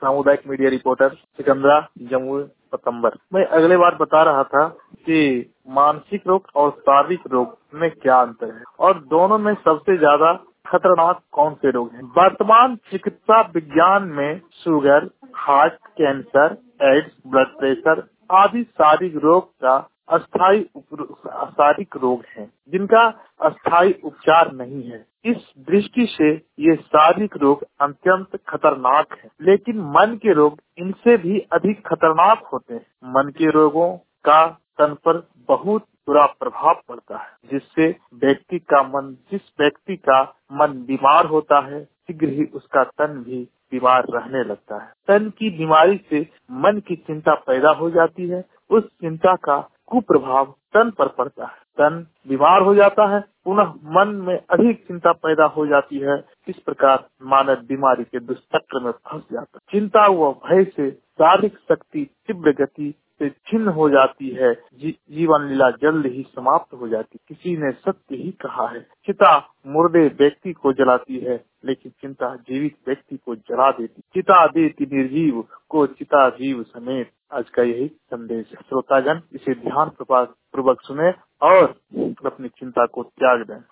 सामुदायिक media reporter Sikandra Jammu पतंबर। मैं अगले बार बता रहा था कि मानसिक रोग और शारीरिक रोग में क्या अंतर है और दोनों में सबसे ज्यादा खतरनाक कौन से रोग हैं। वर्तमान चिकित्सा विज्ञान में sugar, heart, cancer, AIDS, blood pressure आदि शारीरिक रोग का शारीरिक रोग हैं, जिनका अस्थायी उपचार नहीं है। इस दृष्टि से ये शारीरिक रोग अत्यंत खतरनाक है, लेकिन मन के रोग इनसे भी अधिक खतरनाक होते हैं। मन के रोगों का तन पर बहुत बुरा प्रभाव पड़ता है, जिस व्यक्ति का मन बीमार होता है, शीघ्र ही उसका तन भी बीमार रहने लगता है। तन की बीमारी से मन की चिंता पैदा हो जाती है, उस चिंता का कुप्रभाव तन पर पड़ता है। तन बीमार हो जाता है, पुनः मन में अधिक चिंता पैदा हो जाती है। इस प्रकार मानव बीमारी के दुष्चक्र में फंस जाता है। चिंता व भय से शारीरिक शक्ति तीव्र गति से छिन्न हो जाती है, जीवन लीला जल्द ही समाप्त हो जाती है। किसी ने सत्य ही कहा है, चिता मुर्दे व्यक्ति को जलाती है, लेकिन चिंता जीवित व्यक्ति को जला देती। चिता देती निर्जीव को चिता जीव समेत। आज का यही संदेश है। श्रोतागण, इसे ध्यान पूर्वक सुने और अपनी चिंता को त्याग दें।